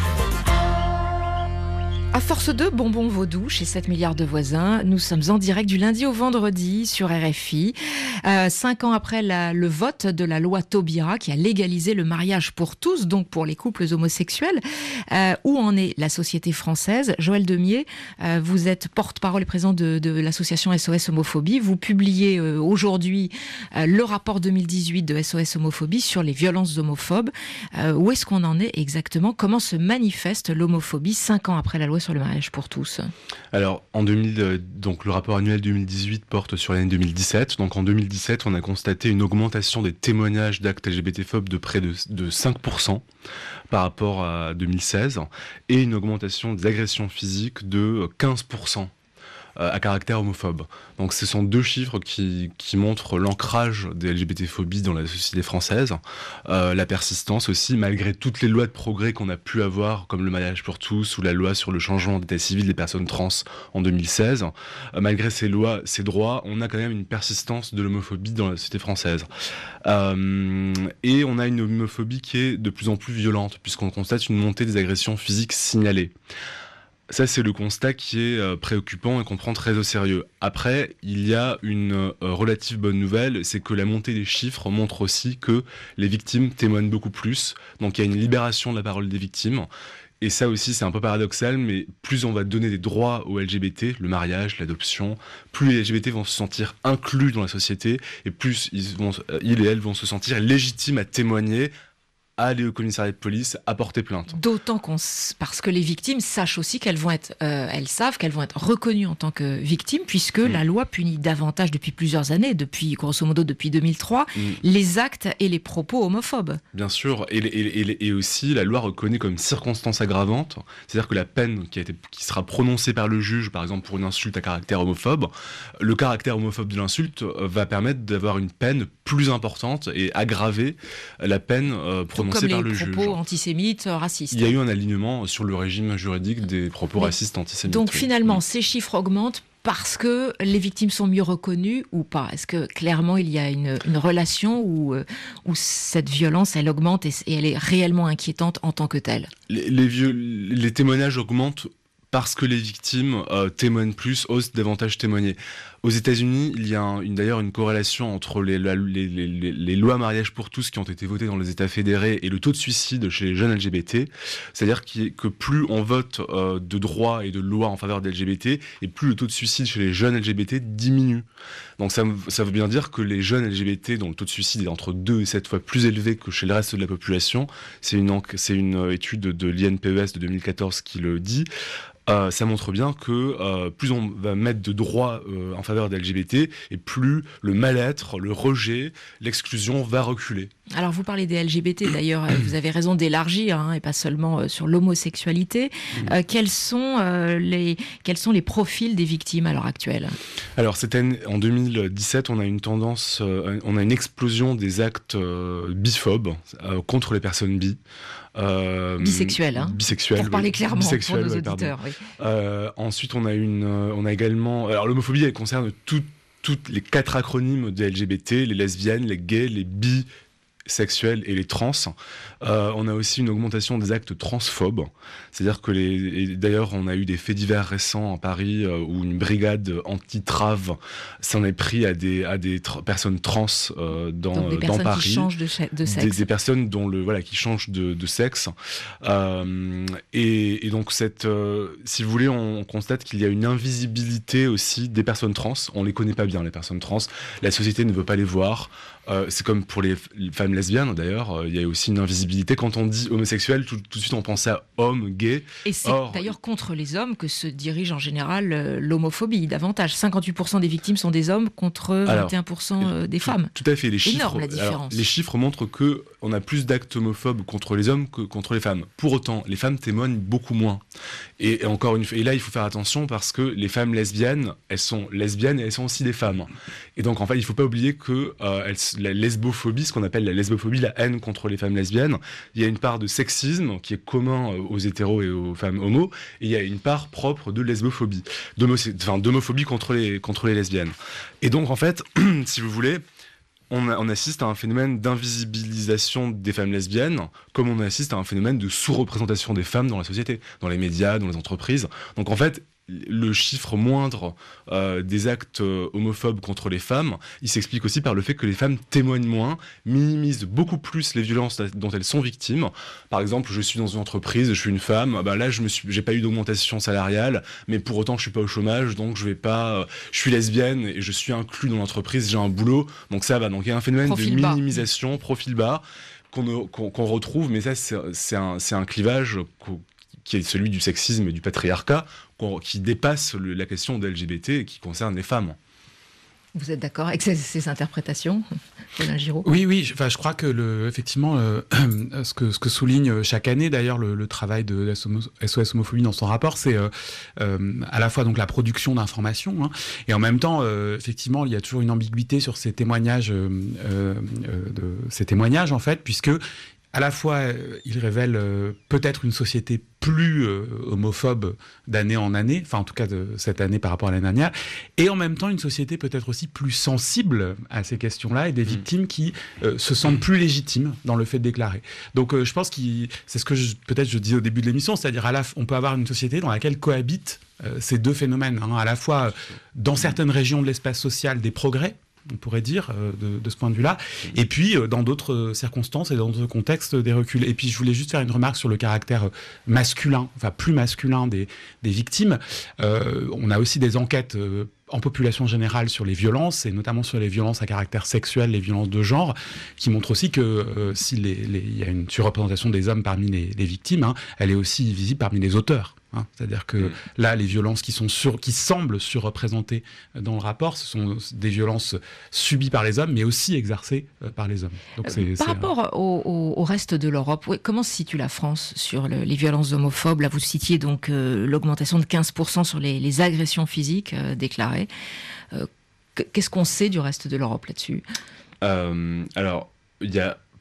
À force de bonbons vaudou chez sept milliards de voisins, nous sommes en direct du lundi au vendredi sur R F I. Euh, cinq ans après la, le vote de la loi Taubira qui a légalisé le mariage pour tous, donc pour les couples homosexuels, euh, où en est la société française? Joël Demier, euh, vous êtes porte-parole et président de, de l'association S O S Homophobie. Vous publiez euh, aujourd'hui euh, le rapport deux mille dix-huit de S O S Homophobie sur les violences homophobes. Euh, où est-ce qu'on en est exactement? Comment se manifeste l'homophobie cinq ans après la loi sur le mariage pour tous? Alors, en deux mille, donc le rapport annuel deux mille dix-huit porte sur l'année deux mille dix-sept. Donc en deux mille dix-sept, on a constaté une augmentation des témoignages d'actes L G B T-phobes de près de, de cinq pour cent par rapport à deux mille seize et une augmentation des agressions physiques de quinze pour cent à caractère homophobe. Donc ce sont deux chiffres qui, qui montrent l'ancrage des L G B T-phobies dans la société française, euh, la persistance aussi, malgré toutes les lois de progrès qu'on a pu avoir, comme le mariage pour tous ou la loi sur le changement d'état civil des personnes trans en deux mille seize. Euh, malgré ces lois, ces droits, on a quand même une persistance de l'homophobie dans la société française. Euh, et on a une homophobie qui est de plus en plus violente, puisqu'on constate une montée des agressions physiques signalées. Ça, c'est le constat qui est euh, préoccupant et qu'on prend très au sérieux. Après, il y a une euh, relative bonne nouvelle, c'est que la montée des chiffres montre aussi que les victimes témoignent beaucoup plus. Donc il y a une libération de la parole des victimes. Et ça aussi, c'est un peu paradoxal, mais plus on va donner des droits aux L G B T, le mariage, l'adoption, plus les L G B T vont se sentir inclus dans la société, et plus ils, vont, ils et elles vont se sentir légitimes à témoigner, à aller au commissariat de police, à porter plainte. D'autant qu'on, parce que les victimes sachent aussi qu'elles vont être, euh, elles savent qu'elles vont être reconnues en tant que victimes, puisque mmh. la loi punit davantage depuis plusieurs années, depuis grosso modo depuis deux mille trois, mmh. les actes et les propos homophobes. Bien sûr, et, et, et, et aussi la loi reconnaît comme circonstance aggravante, c'est-à-dire que la peine qui, a été, qui sera prononcée par le juge, par exemple pour une insulte à caractère homophobe, le caractère homophobe de l'insulte va permettre d'avoir une peine plus importante et aggraver la peine euh, prononcée comme par les le juge. propos antisémites, racistes. Il y a eu un alignement sur le régime juridique des propos Mais, racistes antisémites. Donc oui. finalement, oui. ces chiffres augmentent parce que les victimes sont mieux reconnues ou pas? Est-ce que clairement il y a une, une relation où, où cette violence elle augmente et, et elle est réellement inquiétante en tant que telle? Les, les, vieux, les témoignages augmentent parce que les victimes euh, témoignent plus, osent davantage témoigner. Aux États-Unis, il y a un, une, d'ailleurs une corrélation entre les, la, les, les, les, les lois mariage pour tous qui ont été votées dans les États fédérés et le taux de suicide chez les jeunes L G B T. C'est-à-dire que plus on vote euh, de droits et de lois en faveur des L G B T, et plus le taux de suicide chez les jeunes L G B T diminue. Donc ça, ça veut bien dire que les jeunes L G B T, dont le taux de suicide est entre deux et sept fois plus élevé que chez le reste de la population, c'est une, c'est une étude de l'I N P E S de deux mille quatorze qui le dit. Euh, ça montre bien que euh, plus on va mettre de droits euh, en faveur des L G B T, et plus le mal-être, le rejet, l'exclusion va reculer. Alors vous parlez des L G B T, d'ailleurs vous avez raison d'élargir, hein, et pas seulement euh, sur l'homosexualité. Euh, quels sont, euh, les, quels sont les profils des victimes à l'heure actuelle? Alors cette année, en deux mille dix-sept, on a une tendance, euh, on a une explosion des actes euh, biphobes euh, contre les personnes bi. Euh, bisexuel, hein, bisexuel, pour parler oui. clairement bisexuel, pour nos ouais, auditeurs. Oui. Euh, ensuite, on a une, on a également, alors l'homophobie, elle concerne toutes toutes les quatre acronymes des L G B T, les lesbiennes, les gays, les bisexuels et les trans. Euh, on a aussi une augmentation des actes transphobes, c'est-à-dire que les, et d'ailleurs, on a eu des faits divers récents à Paris euh, où une brigade anti-trave s'en est pris à des à des tra- personnes trans euh, dans Donc des dans personnes Paris, qui changent de, cha- de sexe, des, des personnes dont le voilà qui changent de, de sexe, euh, et, et donc cette, euh, si vous voulez, on, on constate qu'il y a une invisibilité aussi des personnes trans. On les connaît pas bien, les personnes trans. La société ne veut pas les voir. Euh, c'est comme pour les, les femmes lesbiennes d'ailleurs, euh, il y a aussi une invisibilité. Quand on dit homosexuel, tout, tout de suite on pense à homme, gay. Et c'est Or, d'ailleurs contre les hommes que se dirige en général euh, l'homophobie, davantage. cinquante-huit pour cent des victimes sont des hommes contre vingt et un pour cent alors, des tout, femmes. Tout à fait, les chiffres, énorme la différence. Alors, les chiffres montrent qu'on a plus d'actes homophobes contre les hommes que contre les femmes. Pour autant, les femmes témoignent beaucoup moins. Et, et encore une fois, et là il faut faire attention parce que les femmes lesbiennes, elles sont lesbiennes et elles sont aussi des femmes. Et donc en fait, il ne faut pas oublier que euh, elles, la lesbophobie, ce qu'on appelle la lesbophobie, la haine contre les femmes lesbiennes, il y a une part de sexisme qui est commun aux hétéros et aux femmes homo, et il y a une part propre de lesbophobie, enfin, d'homophobie contre les, contre les lesbiennes. Et donc en fait, si vous voulez, on, a, on assiste à un phénomène d'invisibilisation des femmes lesbiennes, comme on assiste à un phénomène de sous-représentation des femmes dans la société, dans les médias, dans les entreprises. Donc en fait, le chiffre moindre euh, des actes euh, homophobes contre les femmes, il s'explique aussi par le fait que les femmes témoignent moins, minimisent beaucoup plus les violences dont elles sont victimes. Par exemple, je suis dans une entreprise, je suis une femme, ben là je me suis, j'ai pas eu d'augmentation salariale, mais pour autant je suis pas au chômage, donc je vais pas, euh, je suis lesbienne et je suis inclus dans l'entreprise, j'ai un boulot, donc ça va. Donc il y a un phénomène profil de bas. minimisation, profil bas, qu'on, qu'on, qu'on retrouve, mais ça c'est, c'est, un, c'est un clivage qu'on, qui est celui du sexisme et du patriarcat, qui dépasse le, la question de L G B T et qui concerne les femmes. Vous êtes d'accord avec ces, ces interprétations, Paulin Giraud? Oui, oui. Je, enfin, je crois que le, effectivement, euh, ce que ce que souligne chaque année, d'ailleurs, le, le travail de S O S Homophobie dans son rapport, c'est euh, euh, à la fois donc la production d'informations, hein, et en même temps, euh, effectivement, il y a toujours une ambiguïté sur ces témoignages, euh, euh, de ces témoignages en fait, puisque à la fois, euh, il révèle euh, peut-être une société plus euh, homophobe d'année en année, enfin en tout cas de cette année par rapport à l'année dernière, et en même temps une société peut-être aussi plus sensible à ces questions-là et des victimes qui euh, se sentent plus légitimes dans le fait de déclarer. Donc euh, je pense que c'est ce que je, peut-être je dis au début de l'émission, c'est-à-dire à la, on peut avoir une société dans laquelle cohabitent euh, ces deux phénomènes, hein, à la fois euh, dans certaines régions de l'espace social des progrès, on pourrait dire, euh, de, de ce point de vue-là. Et puis, euh, dans d'autres euh, circonstances et dans d'autres contextes, des reculs. Et puis, je voulais juste faire une remarque sur le caractère euh, masculin, enfin plus masculin des, des victimes. Euh, on a aussi des enquêtes euh, en population générale sur les violences, et notamment sur les violences à caractère sexuel, les violences de genre, qui montrent aussi que euh, s'il y a une surreprésentation des hommes parmi les, les victimes, hein, elle est aussi visible parmi les auteurs. Hein, c'est-à-dire que mmh. là, les violences qui, sont sur, qui semblent surreprésentées dans le rapport, ce sont des violences subies par les hommes, mais aussi exercées euh, par les hommes. Donc c'est, par c'est, rapport euh... au, au, au reste de l'Europe, oui, comment se situe la France sur le, les violences homophobes? Là, vous citiez donc euh, l'augmentation de quinze pour cent sur les, les agressions physiques euh, déclarées. Euh, qu'est-ce qu'on sait du reste de l'Europe là-dessus? euh, Alors, il y a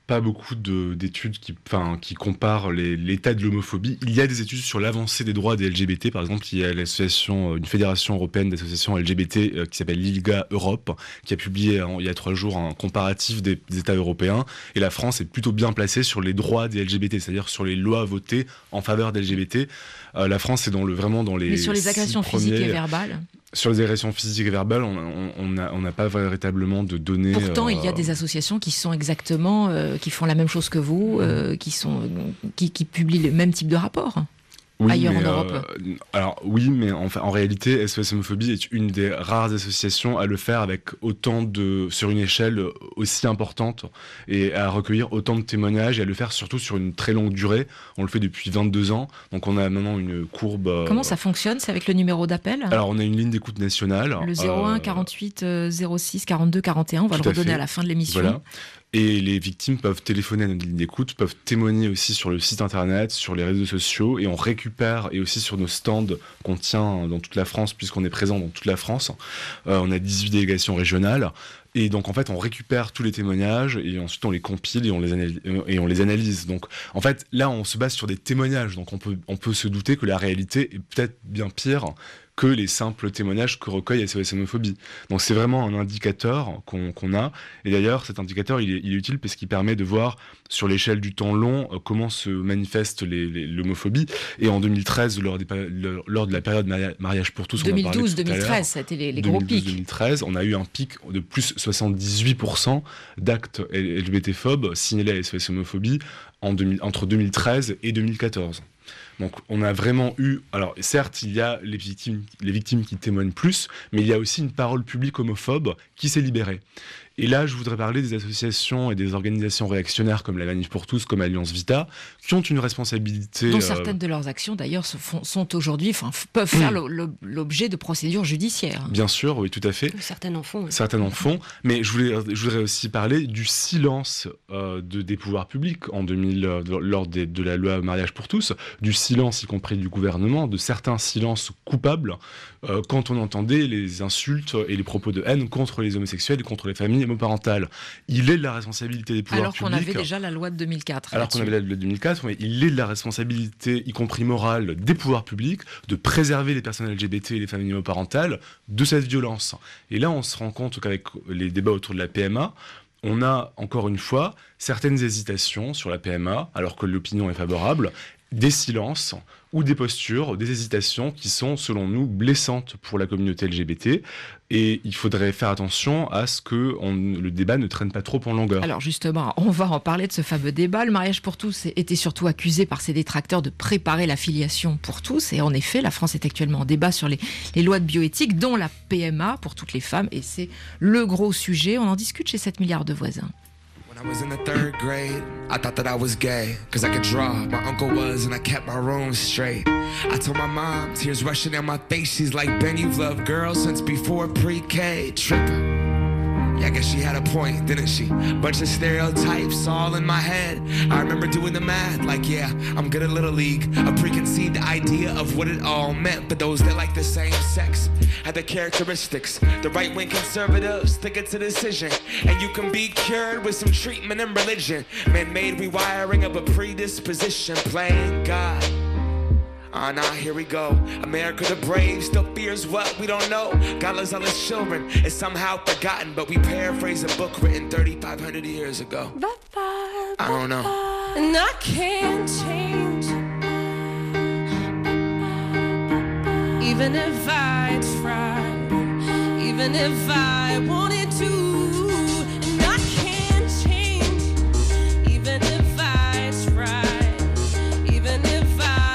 pas beaucoup de, d'études qui, enfin, qui comparent les, l'état de l'homophobie. Il y a des études sur l'avancée des droits des L G B T. Par exemple, il y a l'association, une fédération européenne d'associations L G B T euh, qui s'appelle l'ILGA Europe, qui a publié hein, il y a trois jours un comparatif des, des États européens. Et la France est plutôt bien placée sur les droits des L G B T, c'est-à-dire sur les lois votées en faveur des L G B T. Euh, la France est dans le, vraiment dans les. Mais sur les agressions physiques et verbales. Sur les agressions physiques et verbales, on n'a on on pas véritablement de données. Pourtant, euh, il y a des associations qui sont exactement, euh, qui font la même chose que vous, euh, qui, sont, qui, qui publient le même type de rapport. Oui, ailleurs mais, en Europe. Euh, alors oui, mais en, en réalité, S O S Homophobie est une des rares associations à le faire avec autant de, sur une échelle aussi importante et à recueillir autant de témoignages et à le faire surtout sur une très longue durée. On le fait depuis vingt-deux ans, donc on a maintenant une courbe. Euh... Comment ça fonctionne? C'est avec le numéro d'appel? Alors on a une ligne d'écoute nationale. Le zéro un quarante-huit zéro six quarante-deux quarante et un, on va le redonner à, à la fin de l'émission. Voilà. Et les victimes peuvent téléphoner à notre ligne d'écoute, peuvent témoigner aussi sur le site internet, sur les réseaux sociaux, et on récupère, et aussi sur nos stands qu'on tient dans toute la France, puisqu'on est présent dans toute la France. Euh, on a dix-huit délégations régionales. Et donc en fait on récupère tous les témoignages et ensuite on les compile et on les analyse, et on les analyse. Donc en fait là on se base sur des témoignages, donc on peut, on peut se douter que la réalité est peut-être bien pire que les simples témoignages que recueille S O S Homophobie. Donc c'est vraiment un indicateur qu'on, qu'on a, et d'ailleurs cet indicateur il est, il est utile parce qu'il permet de voir sur l'échelle du temps long euh, comment se manifeste les, les, l'homophobie. Et en deux mille treize, lors, des, lors de la période maria- mariage pour tous, deux mille douze deux mille treize, ça a été les, les gros pics. deux mille treize, on a eu un pic de plus soixante-dix-huit pour cent d'actes L G B T-phobes signalés à S O S Homophobie en deux mille, entre deux mille treize et deux mille quatorze. Donc on a vraiment eu, alors certes il y a les victimes, les victimes qui témoignent plus, mais il y a aussi une parole publique homophobe qui s'est libérée. Et là, je voudrais parler des associations et des organisations réactionnaires comme la Manif pour tous, comme Alliance Vita, qui ont une responsabilité... Dont euh... certaines de leurs actions, d'ailleurs, sont, sont aujourd'hui, enfin, peuvent faire mmh. l'objet de procédures judiciaires. Bien sûr, oui, tout à fait. Certaines en font. Oui. Certaines en font, mais je, voulais, je voudrais aussi parler du silence euh, de, des pouvoirs publics en deux mille, euh, lors des, de la loi mariage pour tous, du silence, y compris du gouvernement, de certains silences coupables, euh, quand on entendait les insultes et les propos de haine contre les homosexuels et contre les familles homoparentales. Il est de la responsabilité des pouvoirs publics... Alors qu'on avait déjà la loi de deux mille quatre. Alors qu'on avait la loi de deux mille quatre, mais il est de la responsabilité, y compris morale, des pouvoirs publics, de préserver les personnes L G B T et les familles homoparentales de cette violence. Et là, on se rend compte qu'avec les débats autour de la P M A, on a, encore une fois, certaines hésitations sur la P M A, alors que l'opinion est favorable, des silences ou des postures, des hésitations qui sont, selon nous, blessantes pour la communauté L G B T. Et il faudrait faire attention à ce que on, le débat ne traîne pas trop en longueur. Alors justement, on va en parler de ce fameux débat. Le mariage pour tous était surtout accusé par ses détracteurs de préparer la filiation pour tous. Et en effet, la France est actuellement en débat sur les, les lois de bioéthique, dont la P M A pour toutes les femmes. Et c'est le gros sujet. On en discute chez sept milliards de voisins. I was in the third grade, I thought that I was gay, cause I could draw, my uncle was, and I kept my room straight. I told my mom, tears rushing down my face, she's like, Ben, you've loved girls since before pre-K, tripping. Yeah, I guess she had a point, didn't she? Bunch of stereotypes all in my head. I remember doing the math, like, yeah, I'm good at Little League. A preconceived idea of what it all meant, but those that like the same sex had the characteristics. The right-wing conservatives think it's a decision, and you can be cured with some treatment and religion. Man-made rewiring of a predisposition, playing God. Ah, uh, now here we go. America the brave still fears what we don't know. God loves all his children. It's somehow forgotten, but we paraphrase a book written thirty-five hundred years ago. I don't know. And I can't change, even if I tried, even if I wanted to. And I can't change, even if I tried, even if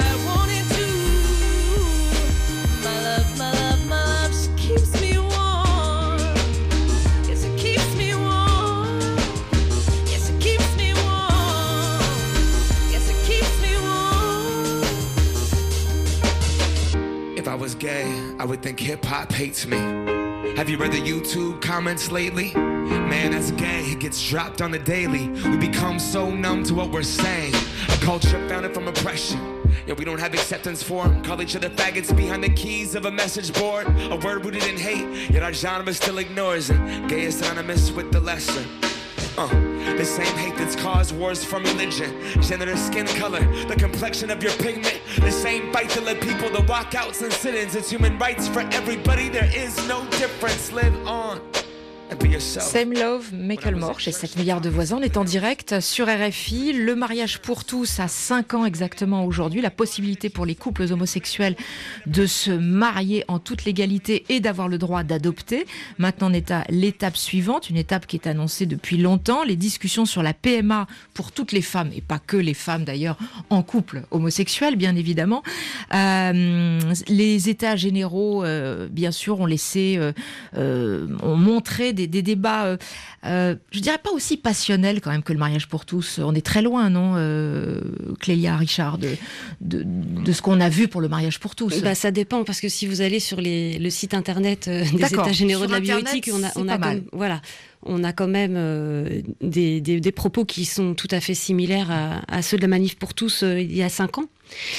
I was gay, I would think hip-hop hates me. Have you read the YouTube comments lately? Man, that's gay, it gets dropped on the daily. We become so numb to what we're saying. A culture founded from oppression. Yeah, we don't have acceptance for them. Call each other faggots behind the keys of a message board. A word rooted in hate, yet our genre still ignores it. Gay is synonymous with the lesser. Uh, the same hate that's caused wars from religion, gender, skin color, the complexion of your pigment. The same fight to let people to walkouts and sit-ins. It's human rights for everybody. There is no difference. Live on. Same Love, Macklemore, chez sept milliards de voisins. On est en direct sur R F I. Le mariage pour tous a cinq ans exactement aujourd'hui. La possibilité pour les couples homosexuels de se marier en toute légalité et d'avoir le droit d'adopter. Maintenant, on est à l'étape suivante, une étape qui est annoncée depuis longtemps. Les discussions sur la P M A pour toutes les femmes, et pas que les femmes d'ailleurs, en couple homosexuel, bien évidemment. Euh, les états généraux, euh, bien sûr, ont laissé, euh, euh, ont montré des Des, des débats, euh, euh, je dirais pas aussi passionnels quand même que le mariage pour tous. On est très loin, non, euh, Clélia, Richard, de, de, de ce qu'on a vu pour le mariage pour tous. Bah, ça dépend, parce que si vous allez sur les, le site internet euh, des États généraux sur de la bioéthique, on a, on a comme, voilà, on a quand même euh, des, des, des propos qui sont tout à fait similaires à, à ceux de la manif pour tous euh, il y a cinq ans.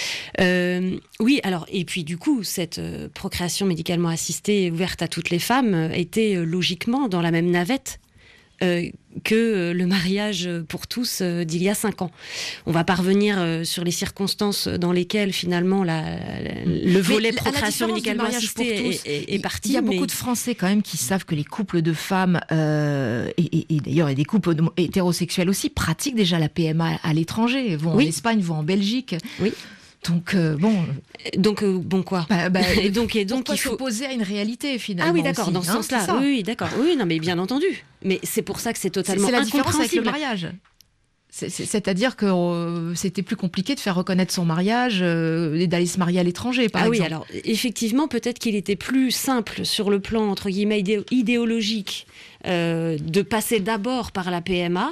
Euh, oui, alors, et puis du coup, cette euh, procréation médicalement assistée ouverte à toutes les femmes euh, était euh, logiquement dans la même navette euh, que euh, le mariage pour tous euh, d'il y a cinq ans. On va pas revenir euh, sur les circonstances dans lesquelles finalement la, la, le volet mais procréation médicalement assistée est, est, est parti. Il y a mais... beaucoup de Français quand même qui savent que les couples de femmes, euh, et, et, et d'ailleurs et des couples hétérosexuels aussi, pratiquent déjà la P M A à l'étranger, vont oui. en Espagne, vont en Belgique. Oui. Donc euh, bon, donc euh, bon quoi. Bah, bah, et donc et donc il faut s'opposer à une réalité finalement. Ah oui d'accord, aussi, dans ce hein, sens-là. Oui, oui d'accord. Oui non mais bien entendu. Mais c'est pour ça que c'est totalement incompréhensible. C'est la différence avec le mariage. C'est, c'est, c'est-à-dire que euh, c'était plus compliqué de faire reconnaître son mariage euh, et d'aller se marier à l'étranger, par ah exemple. Ah oui, alors effectivement, peut-être qu'il était plus simple sur le plan entre guillemets idé- idéologique euh, de passer d'abord par la P M A.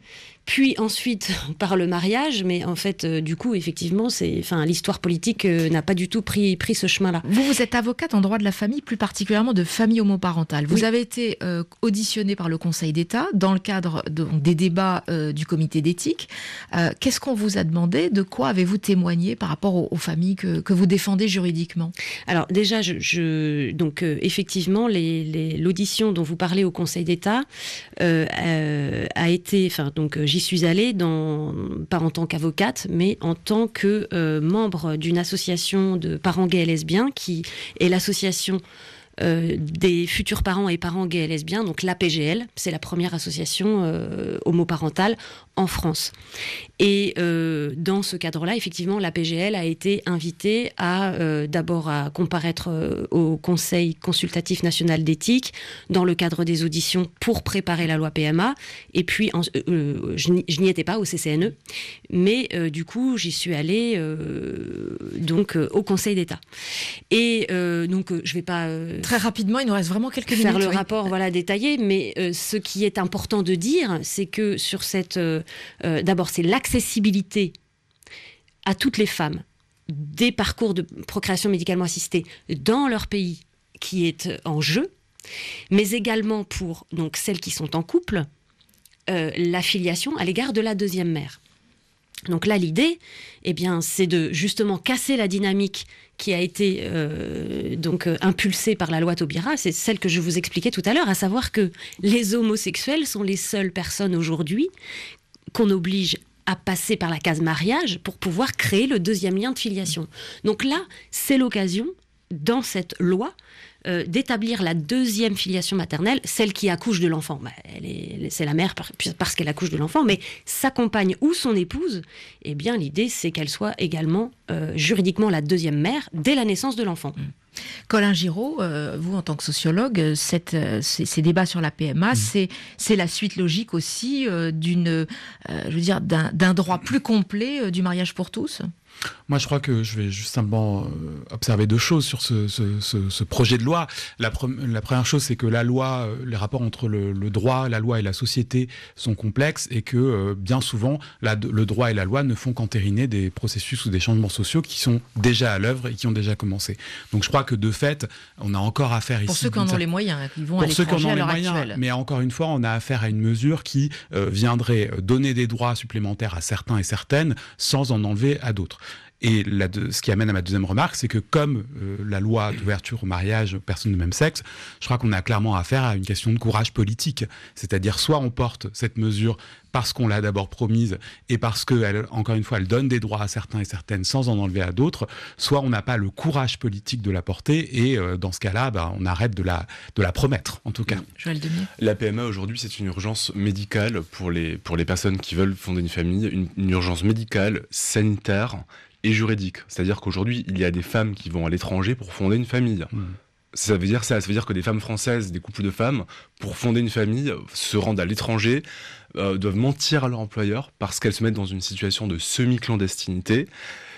Puis ensuite par le mariage, mais en fait, euh, du coup, effectivement, c'est, enfin, l'histoire politique euh, n'a pas du tout pris, pris ce chemin-là. Vous, vous êtes avocate en droit de la famille, plus particulièrement de famille homoparentale. Vous oui. avez été euh, auditionnée par le Conseil d'État dans le cadre de, des débats euh, du comité d'éthique. Euh, qu'est-ce qu'on vous a demandé ? De quoi avez-vous témoigné par rapport aux, aux familles que, que vous défendez juridiquement ? Alors déjà, je, je, donc euh, effectivement, les, les, l'audition dont vous parlez au Conseil d'État euh, euh, a été, enfin donc j'y suis allée, dans, pas en tant qu'avocate, mais en tant que euh, membre d'une association de parents gays et lesbiens, qui est l'association euh, des futurs parents et parents gays et lesbiens, donc l'A P G L, c'est la première association euh, homoparentale en France. Et euh, dans ce cadre-là, effectivement, l'A P G L a été invitée à euh, d'abord à comparaître euh, au Conseil consultatif national d'éthique dans le cadre des auditions pour préparer la loi P M A. Et puis, en, euh, je, n'y, je n'y étais pas au C C N E, mais euh, du coup, j'y suis allée euh, donc euh, au Conseil d'État. Et euh, donc, euh, je vais pas euh, très rapidement, il nous reste vraiment quelques faire minutes. le oui. rapport, voilà, détaillé. Mais euh, ce qui est important de dire, c'est que sur cette euh, Euh, d'abord, c'est l'accessibilité à toutes les femmes des parcours de procréation médicalement assistée dans leur pays qui est en jeu, mais également pour donc, celles qui sont en couple, euh, la filiation à l'égard de la deuxième mère. Donc là, l'idée, eh bien, c'est de justement casser la dynamique qui a été euh, donc euh, impulsée par la loi Taubira, c'est celle que je vous expliquais tout à l'heure, à savoir que les homosexuels sont les seules personnes aujourd'hui qu'on oblige à passer par la case mariage pour pouvoir créer le deuxième lien de filiation. Donc là, c'est l'occasion, dans cette loi, euh, d'établir la deuxième filiation maternelle, celle qui accouche de l'enfant. Bah, elle est, c'est la mère parce qu'elle accouche de l'enfant, mais sa compagne ou son épouse, eh bien, l'idée, c'est qu'elle soit également euh, juridiquement la deuxième mère dès la naissance de l'enfant. Mmh. Colin Giraud, euh, vous en tant que sociologue, cette, euh, ces, ces débats sur la P M A, mmh. c'est, c'est la suite logique aussi euh, d'une, euh, je veux dire, d'un, d'un droit plus complet euh, du mariage pour tous ? Moi, je crois que je vais juste simplement observer deux choses sur ce, ce, ce, ce projet de loi. La, pre- la première chose, c'est que la loi, les rapports entre le, le droit, la loi et la société sont complexes et que euh, bien souvent, la, le droit et la loi ne font qu'entériner des processus ou des changements sociaux qui sont déjà à l'œuvre et qui ont déjà commencé. Donc, je crois que de fait, on a encore affaire ici... Pour ceux qui en ont les moyens, qui vont à l'étranger à l'heure actuelle. Mais encore une fois, on a affaire à une mesure qui euh, viendrait donner des droits supplémentaires à certains et certaines sans en enlever à d'autres. Et là, de, ce qui amène à ma deuxième remarque, c'est que comme euh, la loi d'ouverture au mariage aux personnes de même sexe, je crois qu'on a clairement affaire à une question de courage politique. C'est-à-dire soit on porte cette mesure parce qu'on l'a d'abord promise et parce que, encore une fois, elle donne des droits à certains et certaines sans en enlever à d'autres, soit on n'a pas le courage politique de la porter et euh, dans ce cas-là, bah, on arrête de la, de la promettre, en tout cas. Joël Demier. La P M A aujourd'hui, c'est une urgence médicale pour les, pour les personnes qui veulent fonder une famille, une, une urgence médicale, sanitaire et juridique. C'est-à-dire qu'aujourd'hui, il y a des femmes qui vont à l'étranger pour fonder une famille. Mmh. Ça veut dire ça, ça veut dire que des femmes françaises, des couples de femmes, pour fonder une famille, se rendent à l'étranger, euh, doivent mentir à leur employeur parce qu'elles se mettent dans une situation de semi-clandestinité.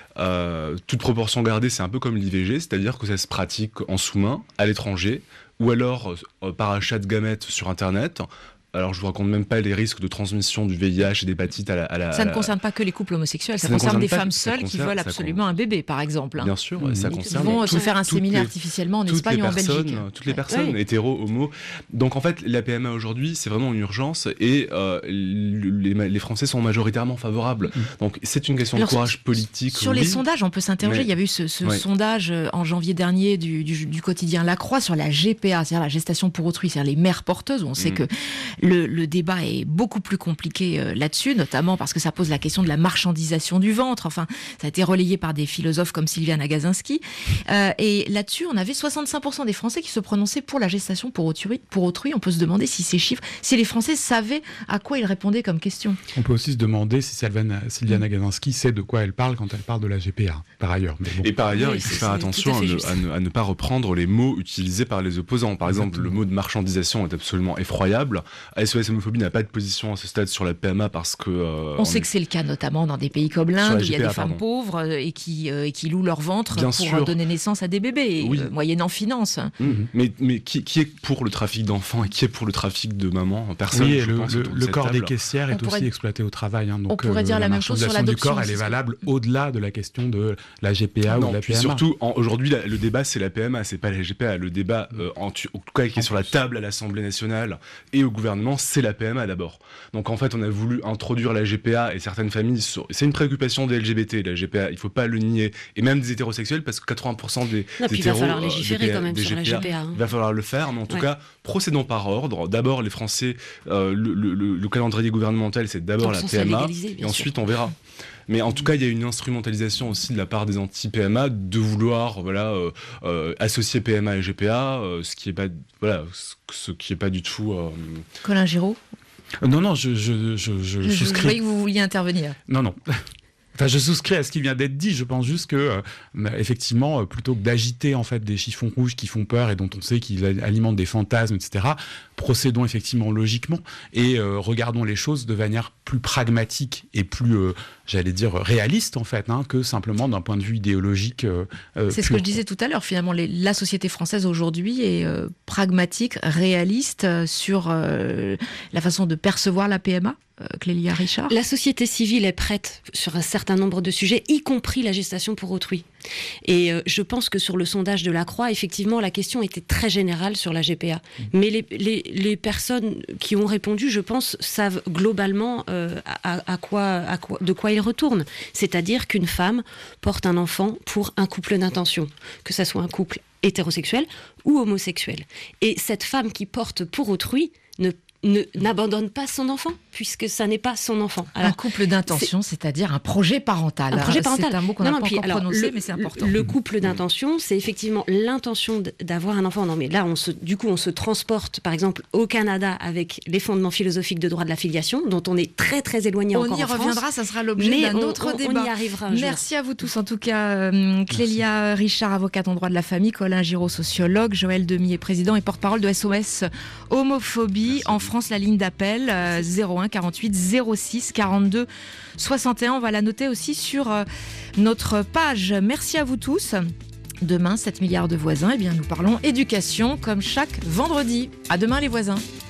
Euh, toute proportion gardée, c'est un peu comme l'I V G, c'est-à-dire que ça se pratique en sous-main, à l'étranger, ou alors euh, par achat de gamètes sur Internet. Alors, je vous raconte même pas les risques de transmission du V I H et d'hépatite à la... À la ça à ne la... concerne pas que les couples homosexuels, ça, ça concerne des pas, femmes seules concerne, qui veulent absolument con... un bébé, par exemple. Bien sûr, mmh. ça concerne... Ils vont tout, se faire inséminer les, artificiellement en Espagne ou en Belgique. Toutes les personnes, oui. hétéro, homo. Donc, en fait, la P M A aujourd'hui, c'est vraiment une urgence et euh, les, les Français sont majoritairement favorables. Mmh. Donc, c'est une question Alors, de courage politique. Sur oui. les sondages, on peut s'interroger. Mais... Il y avait eu ce, ce ouais. sondage en janvier dernier du, du, du quotidien La Croix sur la G P A, c'est-à-dire la gestation pour autrui, c'est-à-dire les mères porteuses, où on sait mmh. que le, le débat est beaucoup plus compliqué euh, là-dessus, notamment parce que ça pose la question de la marchandisation du ventre. Enfin, ça a été relayé par des philosophes comme Sylviane Agacinski. Euh, et là-dessus, on avait soixante-cinq pour cent des Français qui se prononçaient pour la gestation pour autrui. Pour autrui. On peut se demander si ces chiffres, si les Français savaient à quoi ils répondaient comme question. On peut aussi se demander si Sylviane, Sylviane Agacinski sait de quoi elle parle quand elle parle de la G P A, par ailleurs. Mais bon. Et par ailleurs, oui, il faut faire attention à, à, ne, à, ne, à ne pas reprendre les mots utilisés par les opposants. Par Exactement. exemple, le mot de marchandisation est absolument effroyable. S O S Homophobie n'a pas de position à ce stade sur la P M A parce que... Euh, on, on sait est... que c'est le cas notamment dans des pays comme l'Inde où il y a des pardon. femmes pauvres et qui, euh, et qui louent leur ventre Bien pour sûr. donner naissance à des bébés, oui. euh, moyennant finance. Mmh. Mais, mais qui, qui est pour le trafic d'enfants et qui est pour le trafic de mamans? Personne, oui, je le, pense, le, le corps table. des caissières on est pourrait... aussi exploité au travail. Hein, donc, on pourrait euh, dire la, la même chose sur l'adoption. du corps, elle est valable au-delà de la question de la G P A non, ou de la P M A. Surtout, en, aujourd'hui, la, le débat, c'est la P M A, c'est pas la G P A. Le débat, euh, en, en tout cas, qui est sur la table à l'Assemblée nationale et au gouvernement, c'est la P M A d'abord. Donc en fait, on a voulu introduire la G P A et certaines familles, c'est une préoccupation des L G B T, la G P A, il faut pas le nier, et même des hétérosexuels, parce que quatre-vingts pour cent des, non, des puis hétéros... il va falloir légiférer G P A, quand même sur G P A, la G P A. Hein. Il va falloir le faire, mais en tout ouais. cas, procédons par ordre. D'abord, les Français, euh, le, le, le, le calendrier gouvernemental, c'est d'abord la P M A, et ensuite sûr. on verra. Mais en tout cas, il y a une instrumentalisation aussi de la part des anti-P M A de vouloir voilà, euh, euh, associer P M A et G P A, euh, ce qui n'est pas, voilà, ce qui est pas du tout... Euh... Colin Giraud. Non, non, je, je, je, je, je souscris. Je croyais que vous vouliez intervenir. Non, non. Enfin, je souscris à ce qui vient d'être dit. Je pense juste que, euh, effectivement, euh, plutôt que d'agiter en fait des chiffons rouges qui font peur et dont on sait qu'ils alimentent des fantasmes, et cetera, procédons effectivement logiquement et euh, regardons les choses de manière plus pragmatique et plus, euh, j'allais dire, réaliste en fait, hein, que simplement d'un point de vue idéologique. Euh, C'est ce que je disais tout à l'heure. Finalement, les, la société française aujourd'hui est euh, pragmatique, réaliste euh, sur euh, la façon de percevoir la P M A. Clélia Richard. La société civile est prête sur un certain nombre de sujets, y compris la gestation pour autrui. Et euh, je pense que sur le sondage de La Croix, effectivement, la question était très générale sur la G P A. Mmh. Mais les, les, les personnes qui ont répondu, je pense, savent globalement euh, à, à quoi, à quoi, de quoi ils retournent. C'est-à-dire qu'une femme porte un enfant pour un couple d'intention, que ça soit un couple hétérosexuel ou homosexuel. Et cette femme qui porte pour autrui ne Ne, n'abandonne pas son enfant, puisque ça n'est pas son enfant. Alors, un couple d'intention, c'est... c'est-à-dire un projet parental. Un projet parental. C'est un mot qu'on n'a pas puis, encore alors, prononcé, le, mais c'est important. Le couple d'intention, c'est effectivement l'intention d'avoir un enfant. Non, mais là, on se, du coup, on se transporte, par exemple, au Canada avec les fondements philosophiques de droit de la filiation, dont on est très, très éloigné on encore en France. On y reviendra, ça sera l'objet d'un autre on, débat. On y arrivera un Merci jour. à vous tous, en tout cas. Euh, Clélia Richard, avocate en droit de la famille, Colin Giraud, sociologue, Joël Demier, président et porte-parole de S O S Homophobie. Merci. En France, la ligne d'appel Euh, zéro un quarante-huit zéro six quarante-deux soixante et un. On va la noter aussi sur euh, notre page. Merci à vous tous. Demain, sept milliards de voisins, eh bien, nous parlons éducation comme chaque vendredi. À demain les voisins.